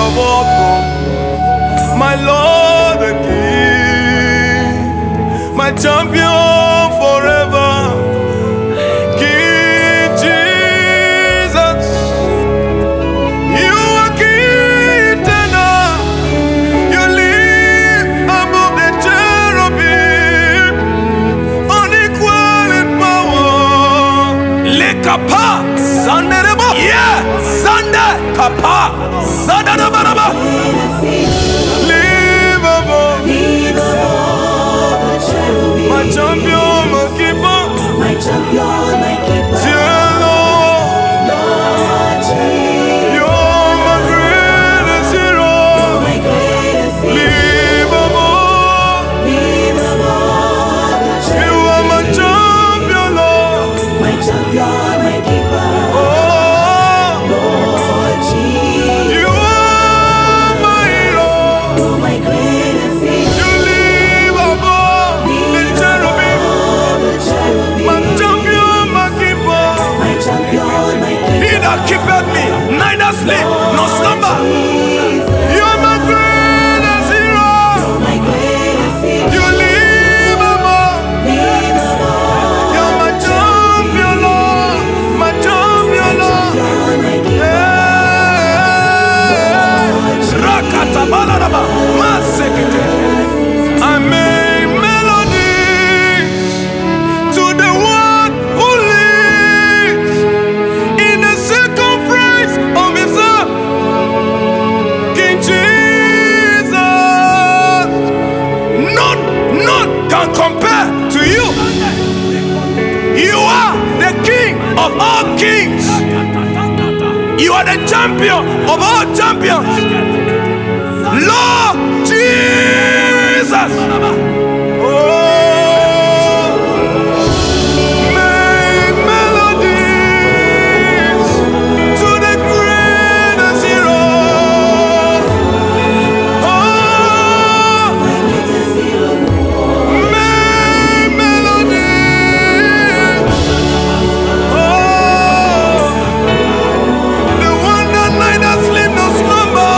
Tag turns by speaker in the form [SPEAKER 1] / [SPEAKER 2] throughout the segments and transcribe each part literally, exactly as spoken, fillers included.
[SPEAKER 1] of all thrones, my Lord the King, my champion forever, King Jesus. You are King eternal. You live above the cherubim, unequal in power. Lekapa, Sanderebo, yeah, Sande, Kapa, Sadanabaraba. Live above, my champion, my keeper,
[SPEAKER 2] my champion, my keeper.
[SPEAKER 1] dear Lord,
[SPEAKER 2] Lord Jesus,
[SPEAKER 1] you're my greatest hero.
[SPEAKER 2] my greatest hero.
[SPEAKER 1] Live above,
[SPEAKER 2] Live above the
[SPEAKER 1] you are my champion, Lord.
[SPEAKER 2] my champion, my keeper.
[SPEAKER 1] Oh,
[SPEAKER 2] Lord Jesus,
[SPEAKER 1] you are my hero.
[SPEAKER 2] you're my greatest hero.
[SPEAKER 1] You live above the cherubim,
[SPEAKER 2] Above the cherubim.
[SPEAKER 1] my champion, my keeper.
[SPEAKER 2] My champion, my keeper.
[SPEAKER 1] He that keepeth me, neither sleep nor slumber.
[SPEAKER 2] Jesus,
[SPEAKER 1] You are my greatest hero.
[SPEAKER 2] my greatest hero.
[SPEAKER 1] You live above.
[SPEAKER 2] Live above
[SPEAKER 1] You're my champion, Lord. My champion, Lord.
[SPEAKER 2] champion, my keeper.
[SPEAKER 1] Yeah. Rakatabalaraba, masekete. I make melodies to the one who lives in the circumference of his earth, King Jesus. None, none can compare to you. You are the King of all kings. You are the champion of all champions. Lord Jesus. Oh, make melodies to the greatest hero. Oh,
[SPEAKER 2] My greatest hero.
[SPEAKER 1] make melodies. Oh, the one that neither sleep nor slumber.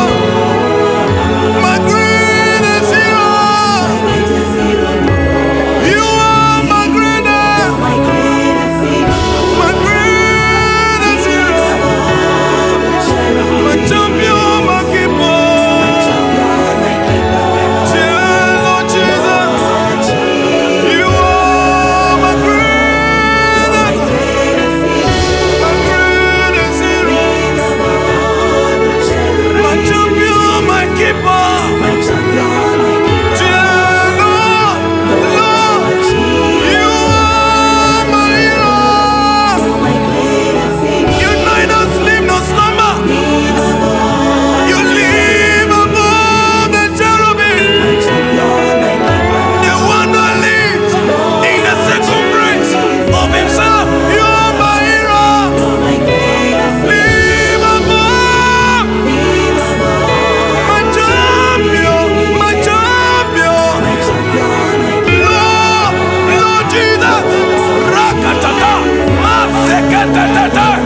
[SPEAKER 1] My greatest hero.
[SPEAKER 2] Greatest hero.
[SPEAKER 1] You are my greatest,
[SPEAKER 2] My greatest hero.
[SPEAKER 1] my greatest hero.
[SPEAKER 2] Above the cherubim.
[SPEAKER 1] My champion, my keeper.
[SPEAKER 2] Champion, my keeper.
[SPEAKER 1] Dear Lord Jesus,
[SPEAKER 2] Lord Jesus,
[SPEAKER 1] you are my
[SPEAKER 2] my
[SPEAKER 1] greatest,
[SPEAKER 2] greatest hero.
[SPEAKER 1] my greatest hero.
[SPEAKER 2] Above the cherubim.
[SPEAKER 1] My champion, my keeper.
[SPEAKER 2] My champion, my keeper.
[SPEAKER 1] Dear Lord, Lord, you are my hero.
[SPEAKER 2] My greatest hero.
[SPEAKER 1] You neither sleep nor slumber.
[SPEAKER 2] Live above.
[SPEAKER 1] You live above the cherubim.
[SPEAKER 2] My champion, my keeper.
[SPEAKER 1] The one that lives in the circumference of himself. You are my hero.
[SPEAKER 2] My greatest hero.
[SPEAKER 1] Live above.
[SPEAKER 2] Live above.
[SPEAKER 1] My champion, my champion.
[SPEAKER 2] My champion, my keeper.
[SPEAKER 1] Lord, Lord Jesus. Rakatata. Masekatata.